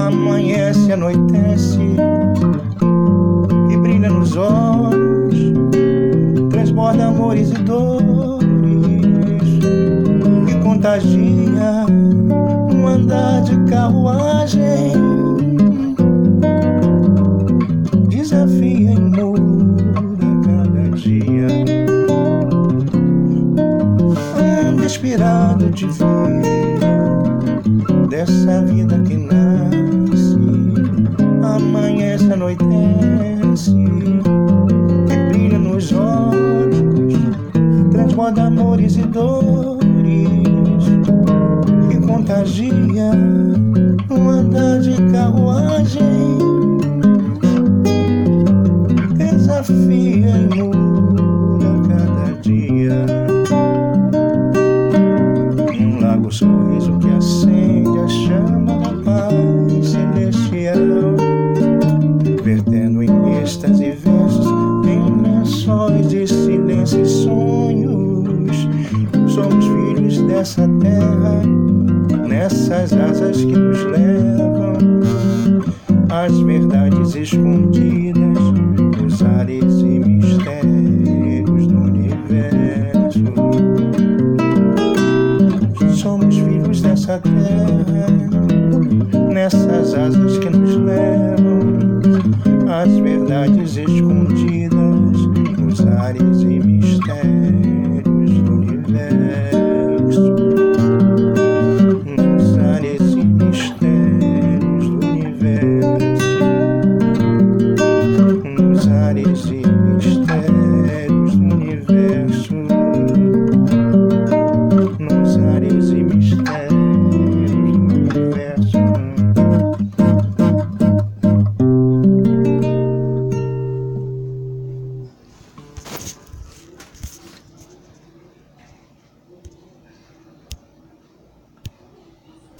amanhece, anoitece, que brilha nos olhos, transborda amores e dores, que contagia um andar de carruagem, desafia e muda cada dia. Ando inspirado de vir dessa vida que nasce, amanhece, anoitece, que brilha nos olhos, transborda amores e dores, que contagia um andar de carruagem, desafia e muda cada dia. Um largo sorriso que acende a chama da paz celestial, vertendo em êxtase versos, em lençóis de silêncio e sonhos. Somos filhos dessa terra, nessas asas que nos levam às verdades escondidas, nos ares e mistérios do universo. Somos filhos dessa terra, nessas asas que nos levam às verdades escondidas, nos ares e mistérios.